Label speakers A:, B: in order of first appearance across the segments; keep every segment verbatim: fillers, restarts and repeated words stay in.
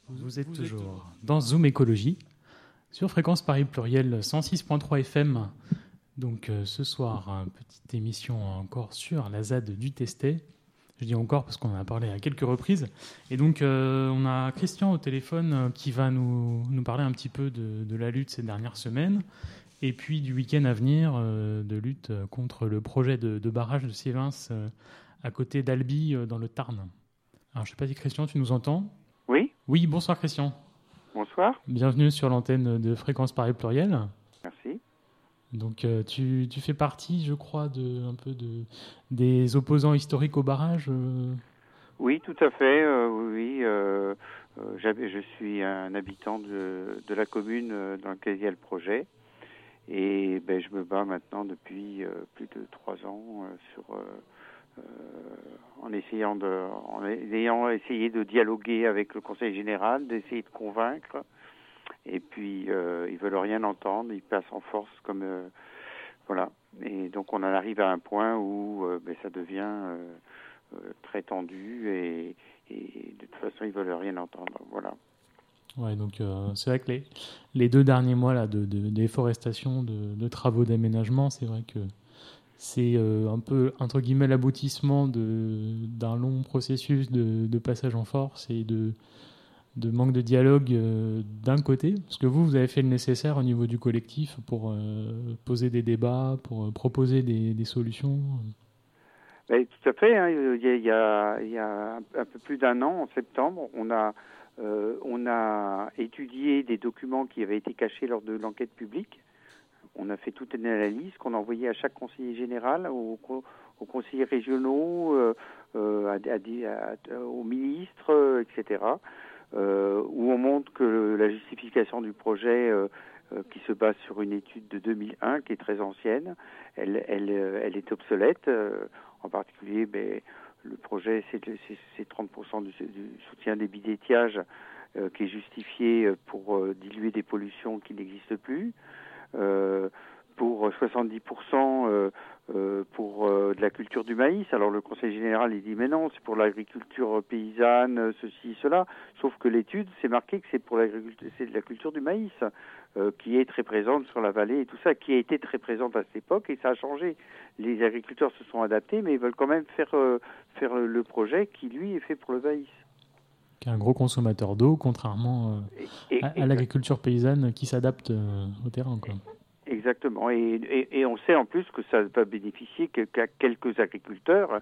A: Vous êtes toujours dans Zoom Écologie, sur Fréquence Paris Pluriel cent six virgule trois F M. Donc euh, ce soir, une petite émission encore sur la Z A D du Testet. Je dis encore parce qu'on en a parlé à quelques reprises. Et donc euh, on a Christian au téléphone euh, qui va nous, nous parler un petit peu de, de la lutte ces dernières semaines. Et puis du week-end à venir, euh, de lutte contre le projet de, de barrage de Sivens euh, à côté d'Albi euh, dans le Tarn. Alors je ne sais pas si Christian, tu nous entends ?
B: Oui.
A: Oui, bonsoir Christian.
B: Bonsoir.
A: Bienvenue sur l'antenne de Fréquence Paris Pluriel.
B: Merci.
A: Donc euh, tu, tu fais partie, je crois, de, un peu de, des opposants historiques au barrage euh...
B: Oui, tout à fait. Euh, oui, euh, euh, je suis un habitant de, de la commune euh, dans laquelle il y a le projet. Et ben, je me bats maintenant depuis euh, plus de trois ans euh, sur, euh, euh, en essayant de, en ayant essayé de dialoguer avec le Conseil général, d'essayer de convaincre. Et puis euh, ils veulent rien entendre, ils passent en force comme euh, voilà. Et donc on en arrive à un point où euh, ben, ça devient euh, euh, très tendu et, et de toute façon ils veulent rien entendre. Voilà.
A: Ouais, donc euh, c'est vrai que les, les deux derniers mois là, de, de, de déforestation, de, de travaux d'aménagement, c'est vrai que c'est euh, un peu, entre guillemets, l'aboutissement de, d'un long processus de, de passage en force et de, de manque de dialogue euh, d'un côté. Parce que vous, vous avez fait le nécessaire au niveau du collectif pour euh, poser des débats, pour euh, proposer des, des solutions.
B: Ben, tout à fait. Hein. Il, y a, il, y a, il y a un peu plus d'un an, en septembre, on a... Euh, on a étudié des documents qui avaient été cachés lors de l'enquête publique. On a fait toute une analyse qu'on a envoyée à chaque conseiller général, aux, aux conseillers régionaux, euh, euh, à, à, à, aux ministres, euh, et cetera, euh, où on montre que la justification du projet, euh, euh, qui se base sur une étude de deux mille un, qui est très ancienne, elle, elle, elle est obsolète. Euh, en particulier, ben, le projet, c'est, c'est, c'est trente pour cent du, du soutien des bidétiages euh, qui est justifié pour euh, diluer des pollutions qui n'existent plus. Euh, pour soixante-dix pour cent euh, euh, pour euh, de la culture du maïs. Alors le Conseil général, il dit mais non, c'est pour l'agriculture paysanne, ceci, cela. Sauf que l'étude, c'est marqué que c'est pour l'agriculture, c'est de la culture du maïs euh, qui est très présente sur la vallée et tout ça, qui a été très présente à cette époque et ça a changé. Les agriculteurs se sont adaptés, mais ils veulent quand même faire euh, faire le projet qui lui est fait pour le maïs.
A: Qui est un gros consommateur d'eau, contrairement euh, et, et, à, à l'agriculture paysanne qui s'adapte euh, au terrain, quoi.
B: Exactement. Et, et, et on sait en plus que ça va bénéficier qu'à quelques agriculteurs.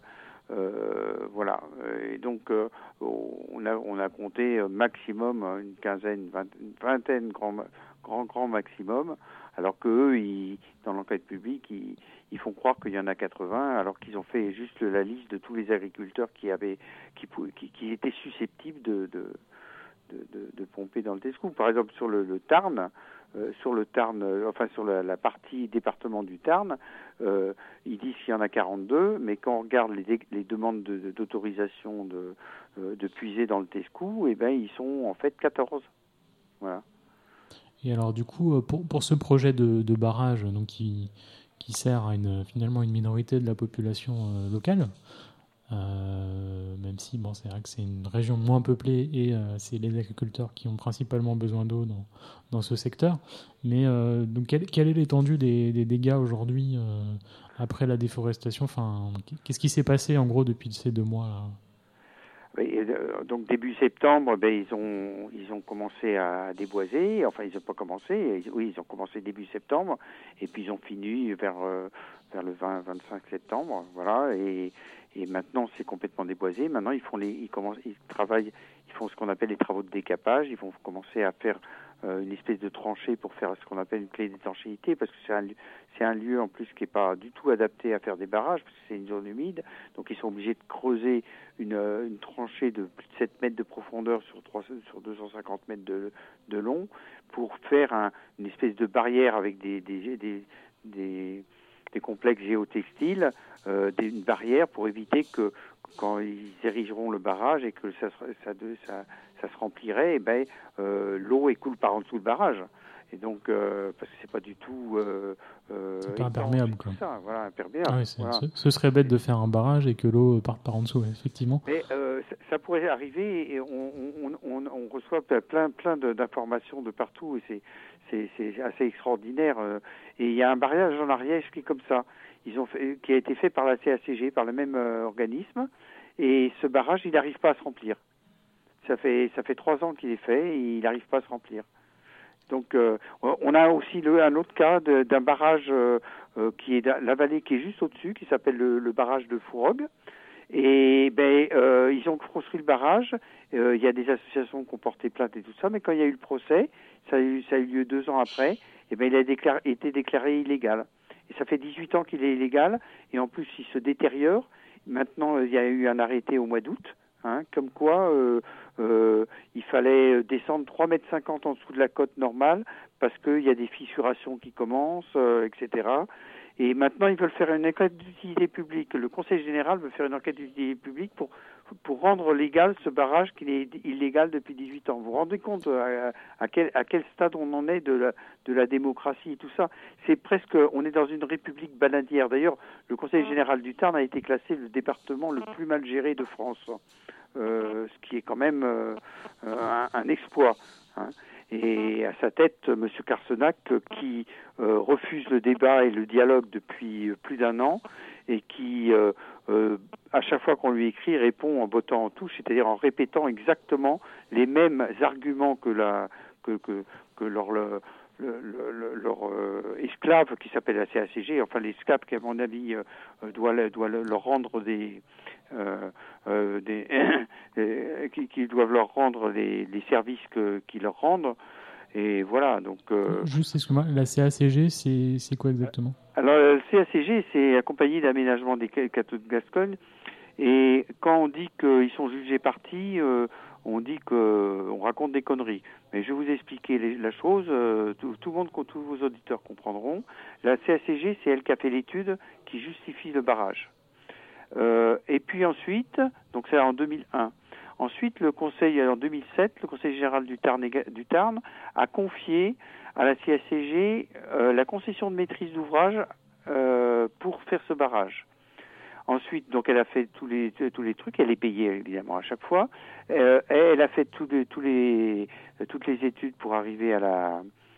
B: Euh, voilà. Et donc, euh, on, a, on a compté maximum une quinzaine, vingt, une vingtaine, grand, grand, grand maximum, alors qu'eux, ils, dans l'enquête publique, ils, ils font croire qu'il y en a quatre-vingts, alors qu'ils ont fait juste la liste de tous les agriculteurs qui, avaient, qui, qui, qui étaient susceptibles de, de, de, de, de pomper dans le Tescou. Par exemple, sur le, le Tarn, Euh, sur le Tarn, euh, enfin sur la, la partie département du Tarn, euh, ils disent qu'il y en a quarante-deux, mais quand on regarde les, les demandes de, de, d'autorisation de, euh, de puiser dans le Tescou, eh ben ils sont en fait quatorze. Voilà.
A: Et alors du coup, pour, pour ce projet de, de barrage, donc qui, qui sert à une, finalement une minorité de la population euh, locale, Euh, même si bon, c'est vrai que c'est une région moins peuplée et euh, c'est les agriculteurs qui ont principalement besoin d'eau dans, dans ce secteur. Mais euh, donc, quelle, quelle est l'étendue des, des dégâts aujourd'hui euh, après la déforestation? Enfin, qu'est-ce qui s'est passé en gros depuis ces deux mois là?
B: Et, euh, donc début septembre, ben, ils ont ils ont commencé à déboiser. Enfin, ils n'ont pas commencé. Ils, oui, ils ont commencé début septembre et puis ils ont fini vers euh, vers le vingt vingt-cinq septembre. Voilà. Et Et maintenant, c'est complètement déboisé. Maintenant, ils font les, ils commencent, ils travaillent, ils font ce qu'on appelle les travaux de décapage. Ils vont commencer à faire euh, une espèce de tranchée pour faire ce qu'on appelle une clé d'étanchéité, parce que c'est un, c'est un lieu en plus qui est pas du tout adapté à faire des barrages, parce que c'est une zone humide. Donc, ils sont obligés de creuser une, une tranchée de plus de sept mètres de profondeur sur trois, sur deux cent cinquante mètres de, de long, pour faire un, une espèce de barrière avec des, des, des, des des complexes géotextiles, euh, une barrière pour éviter que quand ils érigeront le barrage et que ça, ça, ça, ça se remplirait, et ben, euh, l'eau écoule par en dessous du barrage. Et donc, euh, parce que c'est pas du tout... Euh, euh,
A: c'est pas imperméable, quoi.
B: Ça, voilà, imperméable.
A: Ah oui, c'est,
B: voilà.
A: ce, ce serait bête de faire un barrage et que l'eau parte par en dessous, effectivement.
B: Mais euh, ça, ça pourrait arriver et on, on, on, on reçoit plein, plein d'informations de partout et c'est, c'est, c'est assez extraordinaire. Et il y a un barrage en Ariège qui est comme ça, ils ont fait, qui a été fait par la C A C G, par le même euh, organisme. Et ce barrage, il n'arrive pas à se remplir. Ça fait, ça fait trois ans qu'il est fait et il n'arrive pas à se remplir. Donc, euh, on a aussi le, un autre cas de, d'un barrage euh, euh, qui est la vallée qui est juste au-dessus, qui s'appelle le, le barrage de Fourogue. Et ben, euh, ils ont construit le barrage. Euh, il y a des associations qui ont porté plainte et tout ça, mais quand il y a eu le procès, ça a eu, ça a eu lieu deux ans après. Et ben, il a déclaré, été déclaré illégal. Et ça fait dix-huit ans qu'il est illégal. Et en plus, il se détériore. Maintenant, il y a eu un arrêté au mois d'août. Hein, comme quoi euh, euh, il fallait descendre trois mètres cinquante en dessous de la cote normale parce qu'il y a des fissurations qui commencent, euh, et cetera. Et maintenant, ils veulent faire une enquête d'utilité publique. Le Conseil général veut faire une enquête d'utilité publique pour, pour rendre légal ce barrage qui est illégal depuis dix-huit ans. Vous vous rendez compte à, à, quel, à quel stade on en est de la, de la démocratie et tout ça? C'est presque, on est dans une république bananière. D'ailleurs, le Conseil général du Tarn a été classé le département le plus mal géré de France. Euh, ce qui est quand même euh, un, un exploit. Hein. Et à sa tête, M. Carcenac, qui euh, refuse le débat et le dialogue depuis plus d'un an, et qui, euh, euh, à chaque fois qu'on lui écrit, répond en bottant en touche, c'est-à-dire en répétant exactement les mêmes arguments que, la, que, que, que leur... Le, Le, le, leur euh, esclave qui s'appelle la C A C G, enfin l'esclave qui à mon avis euh, doit, doit leur rendre des, euh, euh, des qui, qui doivent leur rendre les, les services que, qu'ils leur rendent. Et voilà, donc... Euh,
A: Juste, excuse-moi, la C A C G, c'est, c'est quoi exactement?
B: Alors, la C A C G, c'est la compagnie d'aménagement des Cateaux de Gascogne. Et quand on dit qu'ils sont jugés partis, euh, on dit qu'on raconte des conneries. Mais je vais vous expliquer les, la chose, euh, tout, tout le monde, tous vos auditeurs comprendront. La C A C G, c'est elle qui a fait l'étude qui justifie le barrage. Euh, et puis ensuite, donc c'est en deux mille un. Ensuite, le Conseil, en deux mille sept, le Conseil général du Tarn, du Tarn a confié à la C A C G euh, la concession de maîtrise d'ouvrage euh, pour faire ce barrage. Ensuite, donc, elle a fait tous les tous les trucs. Elle est payée évidemment à chaque fois. Euh, elle a fait tous les, tous les toutes les études pour arriver à la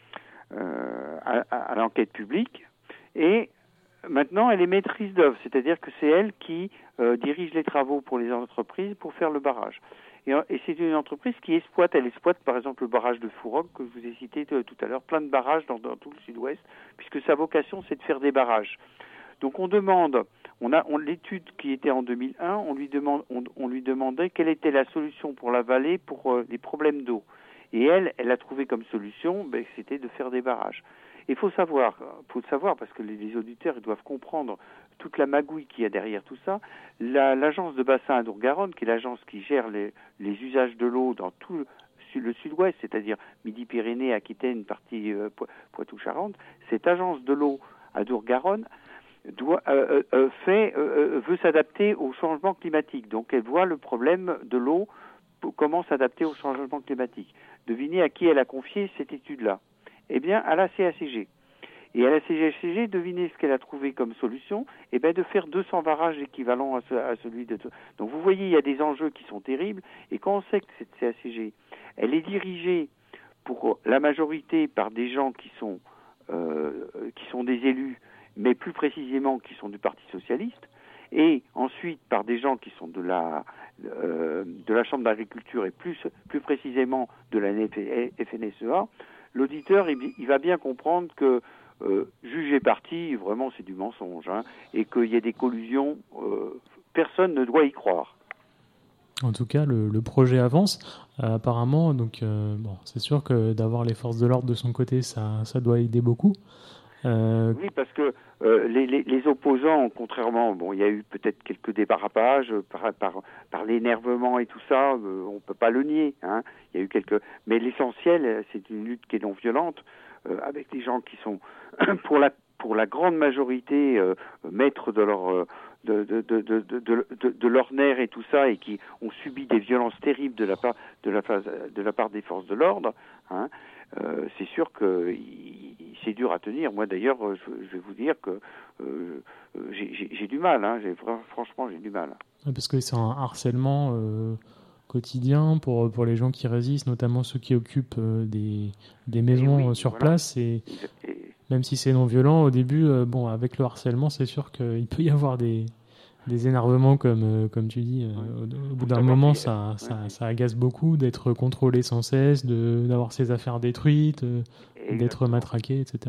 B: euh, à, à l'enquête publique. Et maintenant, elle est maîtrise d'œuvre, c'est-à-dire que c'est elle qui euh, dirige les travaux pour les entreprises pour faire le barrage. Et, et c'est une entreprise qui exploite. Elle exploite par exemple le barrage de Fourogue que je vous ai cité tout à l'heure, plein de barrages dans, dans tout le sud-ouest, puisque sa vocation c'est de faire des barrages. Donc on demande, on a on, l'étude qui était en deux mille un, on lui demande, on, on lui demandait quelle était la solution pour la vallée pour euh, les problèmes d'eau. Et elle, elle a trouvé comme solution, ben, c'était de faire des barrages. Il faut savoir, faut le savoir parce que les, les auditeurs ils doivent comprendre toute la magouille qu'il y a derrière tout ça. La, l'agence de bassin Adour-Garonne, qui est l'agence qui gère les, les usages de l'eau dans tout le, le sud-ouest, c'est-à-dire Midi-Pyrénées, Aquitaine, partie euh, Poitou-Charentes, cette agence de l'eau Adour-Garonne doit euh, euh, fait euh, veut s'adapter au changement climatique. Donc elle voit le problème de l'eau, comment s'adapter au changement climatique. Devinez à qui elle a confié cette étude-là. Eh bien, à la C A C G. Et à la C A C G, devinez ce qu'elle a trouvé comme solution. Eh bien, de faire deux cents barrages équivalents à, ce, à celui de... Donc, vous voyez, il y a des enjeux qui sont terribles. Et quand on sait que cette C A C G, elle est dirigée pour la majorité par des gens qui sont, euh, qui sont des élus, mais plus précisément qui sont du Parti socialiste, et ensuite par des gens qui sont de la, euh, de la Chambre d'agriculture et plus, plus précisément de la F N S E A, l'auditeur, il, il va bien comprendre que euh, juger parti, vraiment, c'est du mensonge, hein, et qu'il y a des collusions, euh, personne ne doit y croire.
A: En tout cas, le, le projet avance. Euh, apparemment, donc, euh, bon, c'est sûr que d'avoir les forces de l'ordre de son côté, ça, ça doit aider beaucoup. Euh...
B: Oui, parce que euh, les, les, les opposants, contrairement, bon, il y a eu peut-être quelques dérapages par, par, par l'énervement et tout ça, euh, on peut pas le nier, hein. Il y a eu quelques, mais l'essentiel, c'est une lutte qui est non violente, euh, avec des gens qui sont, pour la pour la grande majorité, euh, maîtres de leur euh, de, de, de, de, de, de, de leur nerf et tout ça, et qui ont subi des violences terribles de la part de la, de la part des forces de l'ordre, hein. Euh, c'est sûr que il, c'est dur à tenir. Moi d'ailleurs, je, je vais vous dire que euh, j'ai, j'ai, j'ai du mal. Hein. J'ai, franchement, j'ai du mal.
A: Parce que c'est un harcèlement euh, quotidien pour, pour les gens qui résistent, notamment ceux qui occupent euh, des, des maisons
B: oui,
A: sur
B: voilà.
A: place. Et
B: Et,
A: même si c'est non violent, au début, euh, bon, avec le harcèlement, c'est sûr qu'il peut y avoir des, des énervements, comme, euh, comme tu dis. Euh,
B: ouais.
A: au, au bout
B: Faut
A: d'un
B: savoir
A: moment,
B: qu'il y a-
A: ça,
B: ouais.
A: ça, ça agace beaucoup d'être contrôlé sans cesse, de, d'avoir ses affaires détruites, euh, d'être
B: Exactement.
A: matraqué, et cetera.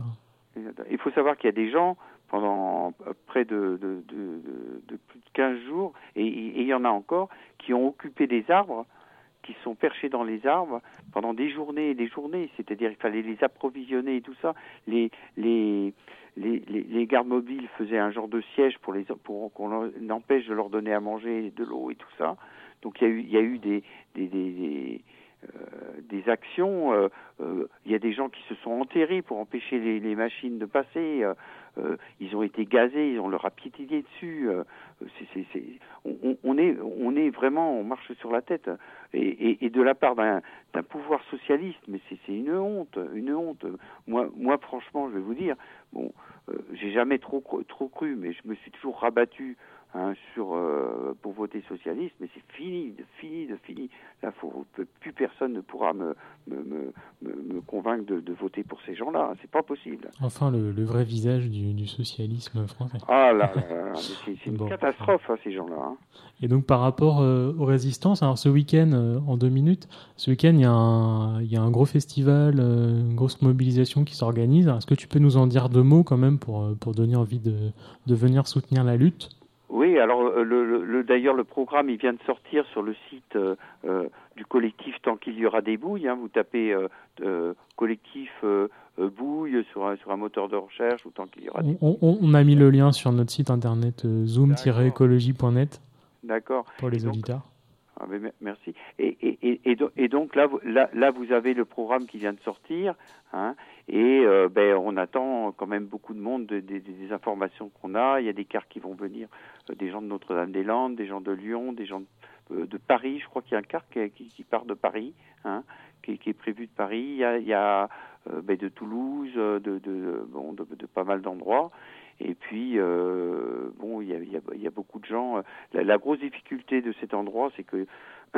B: Il faut savoir qu'il y a des gens, pendant près de, de, de, de, de plus de quinze jours, et, et il y en a encore, qui ont occupé des arbres, qui sont perchés dans les arbres pendant des journées et des journées. C'est-à-dire qu'il fallait les approvisionner et tout ça. Les, les, les, les, les gardes mobiles faisaient un genre de siège pour, les, pour qu'on empêche de leur donner à manger de l'eau et tout ça. Donc il y a eu, il y a eu des... des, des, des Euh, des actions, euh, euh, il y a des gens qui se sont enterrés pour empêcher les, les machines de passer, euh, euh, ils ont été gazés, ils ont leur a piétiné dessus, euh, c'est, c'est, c'est, on, on, est, on est vraiment, on marche sur la tête, et, et, et de la part d'un, d'un pouvoir socialiste, mais c'est, c'est une honte, une honte. Moi, moi franchement, je vais vous dire, bon, euh, j'ai jamais trop, trop cru, mais je me suis toujours rabattu Hein, sur, euh, pour voter socialiste, mais c'est fini, de fini, de fini. Là, faut, plus personne ne pourra me, me, me, me convaincre de, de voter pour ces gens-là. C'est pas possible.
A: Enfin, le, le vrai visage du, du socialisme français.
B: Ah là, là, là, là c'est, c'est une
A: bon.
B: catastrophe, hein, ces gens-là. Hein.
A: Et donc, par rapport euh, aux résistances, alors ce week-end, euh, en deux minutes, ce week-end, il y a un, il y a un gros festival, euh, une grosse mobilisation qui s'organise. Alors, est-ce que tu peux nous en dire deux mots quand même pour, pour donner envie de, de venir soutenir la lutte ?
B: Oui, alors le, le, le, d'ailleurs le programme il vient de sortir sur le site euh, euh, du collectif Tant qu'il y aura des bouilles. Hein, vous tapez euh, euh, collectif euh, euh, bouille sur un, sur un moteur de recherche ou Tant qu'il y aura des
A: on, on, on a mis le lien sur notre site internet euh, zoom tiret écologie point net.
B: D'accord.
A: Pour les
B: donc,
A: auditeurs.
B: Ah ben, merci. Et, et, et, et donc là, là, là, vous avez le programme qui vient de sortir, hein, et euh, ben, on attend quand même beaucoup de monde, de, de, de, des informations qu'on a. Il y a des cars qui vont venir, euh, des gens de Notre-Dame-des-Landes, des gens de Lyon, des gens de, euh, de Paris. Je crois qu'il y a un car qui, qui, qui part de Paris, hein, qui, qui est prévu de Paris. Il y a, il y a euh, ben, de Toulouse, de, de, de, bon, de, de pas mal d'endroits. Et puis, euh, bon, il y a, il y, a, il y a beaucoup de gens. La, la grosse difficulté de cet endroit, c'est que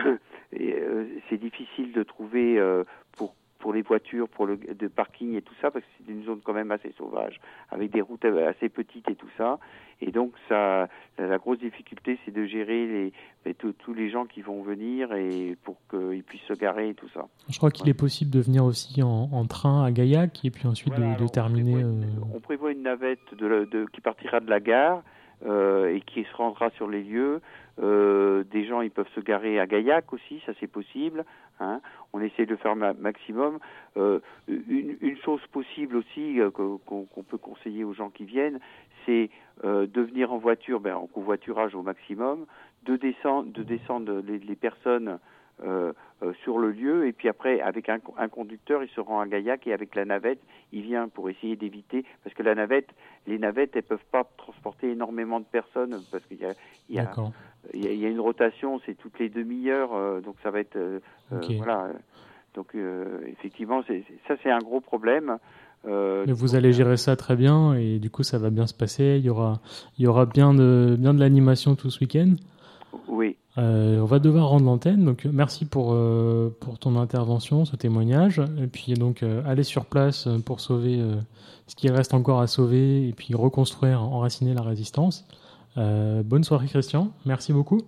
B: et, euh, c'est difficile de trouver euh, pour pour les voitures, pour le de parking et tout ça, parce que c'est une zone quand même assez sauvage, avec des routes assez petites et tout ça. Et donc, ça, la grosse difficulté, c'est de gérer les, les tous les gens qui vont venir et pour qu'ils puissent se garer et tout ça.
A: Je crois qu'il ouais. est possible de venir aussi en, en train à Gaillac et puis ensuite voilà, de, de terminer.
B: On prévoit, une, euh... on prévoit une navette de, de, qui partira de la gare euh, et qui se rendra sur les lieux. Euh, des gens, ils peuvent se garer à Gaillac aussi, ça c'est possible. Hein. On essaie de faire ma- maximum. Euh, une, une chose possible aussi euh, qu'on, qu'on peut conseiller aux gens qui viennent, c'est euh, de venir en voiture, ben, en covoiturage au maximum, de descendre, de descendre les, les personnes euh, euh, sur le lieu, et puis après, avec un, un conducteur, il se rend à Gaillac, et avec la navette, il vient pour essayer d'éviter, parce que la navette, les navettes, elles peuvent pas transporter énormément de personnes, parce qu'il y a, il y a, il y a, il y a une rotation, c'est toutes les demi-heures, euh, donc ça va être, euh, okay. euh, voilà. Donc euh, effectivement, c'est, ça c'est un gros problème.
A: Euh, Mais vous allez gérer ça très bien, et du coup, ça va bien se passer. Il y aura, il y aura bien de, bien de l'animation tout ce week-end.
B: Oui.
A: Euh, on va devoir rendre l'antenne, donc merci pour, euh, pour ton intervention, ce témoignage. Et puis donc, euh, aller sur place pour sauver euh, ce qui reste encore à sauver et puis reconstruire, enraciner la résistance. Euh, bonne soirée, Christian. Merci beaucoup.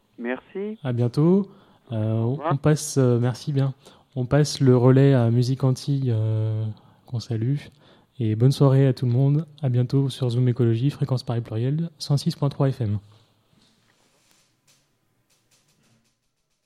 B: Merci.
A: À bientôt. Euh, on, on passe, euh, merci bien. On passe le relais à Musique Antilles, euh, qu'on salue. Et bonne soirée à tout le monde. À bientôt sur Zoom Écologie, Fréquence Paris Pluriel, cent six point trois F M.